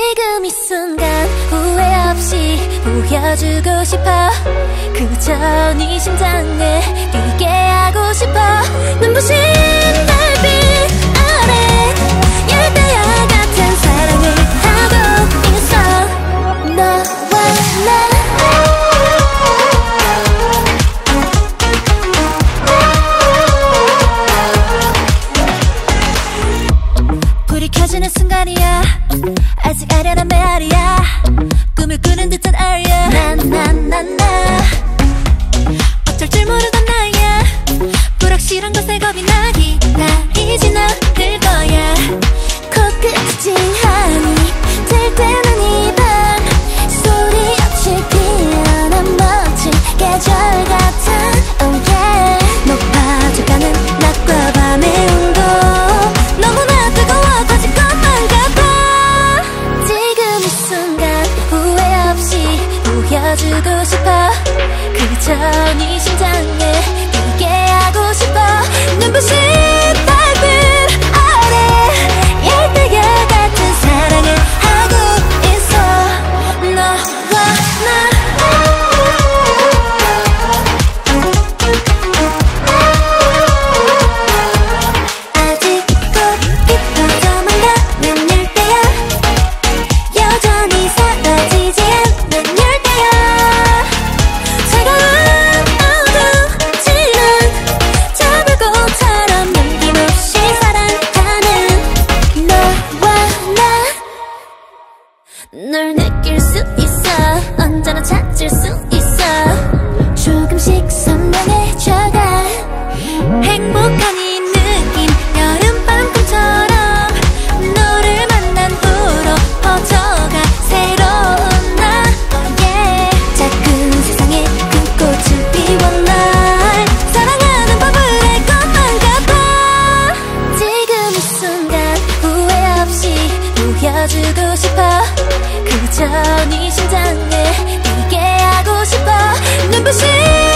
지금 이 순간 후회 없이 보여주고 싶어. 그저 네 심장에 뛰게 하고 싶어. 눈부신 달빛 아래 열대야 같은 사랑을 하고 있어. 너와 나 불이 켜지는 순간이야. 아직 아련한 메아리야. 꿈을 꾸는 듯한 아리야. 나나나나 어쩔 줄 모르던 나야. 불확실한 것에 겁이 나기 나이지 않을 거야. 코끝이 찡하니 들뜨는 이 밤 소리 없이 피어난 멋진 계절 같은 oh yeah. 높아져가는 낮과 밤의 온도 너무나 뜨거워 터질 것만 같아. 지금 이 순간 후회 없이 보여주고 싶어. 그저 네 심장에 뛰게 하고 싶어. 눈부신 달빛 아래 열대야 같은 사랑을 하고 있어. 너와 나 아직도 깊어져만 가는 열대야. 여전히 사라지지 않는 열대야. 차가운 어두지는 저불꽃처럼 남김없이 사랑하는 너와 나. 널 느낄 수 있어. 언제나 찾을 수 있어. 조금씩 선명해져가 행복한 이 느낌 여름밤 꿈처럼 너를 만난 후로 퍼져가 새로운 나 yeah. 작은 세상에 큰 꽃을 피워 날 사랑하는 법을 알 것만 같아. 지금 이 순간 후회 없이 보여주고 싶어. 그저 네 심장에 뛰게 하고 싶어. 눈부신